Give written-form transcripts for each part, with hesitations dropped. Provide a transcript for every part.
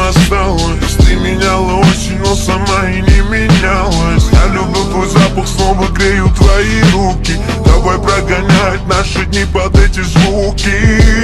осталось. Ты меняла очень, но сама и не менялась. Я люблю твой запах, снова грею твои руки. Давай прогонять наши дни под эти звуки.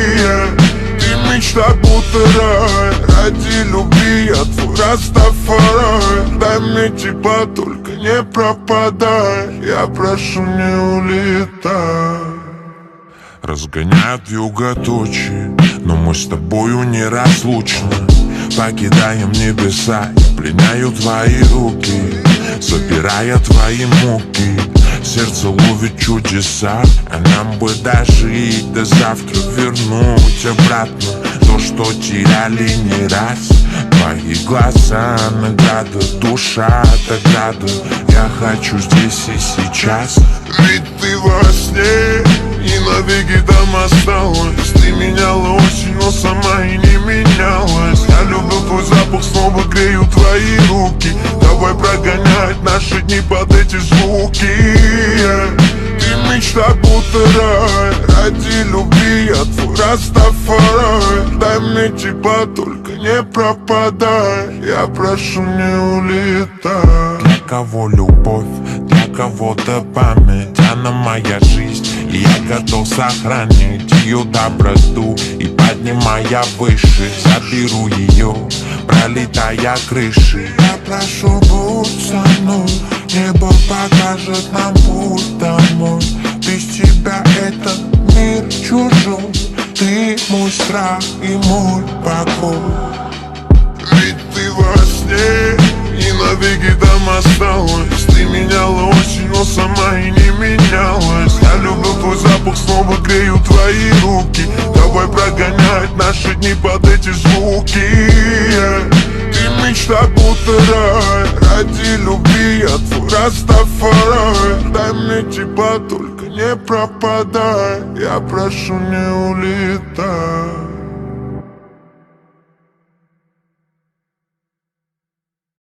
Ты мечта, будто рай. Ради любви я твой Растафарай. Дай мне тепла, только не пропадай. Я прошу, не улетай. Разгоняют юготочие, но мы с тобою неразлучны. Покидаем небеса, я пленяю твои руки, забирая твои муки. Сердце ловит чудеса, а нам бы дожить до завтра, вернуть обратно то, что теряли не раз. Твои глаза награда, душа награда. Я хочу здесь и сейчас. Ведь ты во сне и навеки там осталась. Ты меняла очень, но сама и не менялась. Я люблю твой запах, снова грею твои руки. Давай прогонять наши дни под эти звуки. Ты мечта, будто рай. Ради любви я твой Растафарай. Дай мне тепла, только не пропадай. Я прошу, не улетай. Для кого любовь, для кого-то память. Она моя жизнь, и я готов сохранить ее доброту. И поднимая выше, заберу ее, пролетая крыши. Я прошу, будь со мной. Небо покажет нам путь домой. Без тебя этот мир чужой. Ты мой страх и мой покой. Ведь ты во сне и навеки там осталась. Ты меняла очень, но сама и не менялась. Я люблю твой запах, снова грею твои руки. Давай прогонять наши дни под эти звуки. Ты мечта, будто рай. Ради любви я твой Растафарай. Дай мне тепла, только не пропадай. Я прошу, не улетай.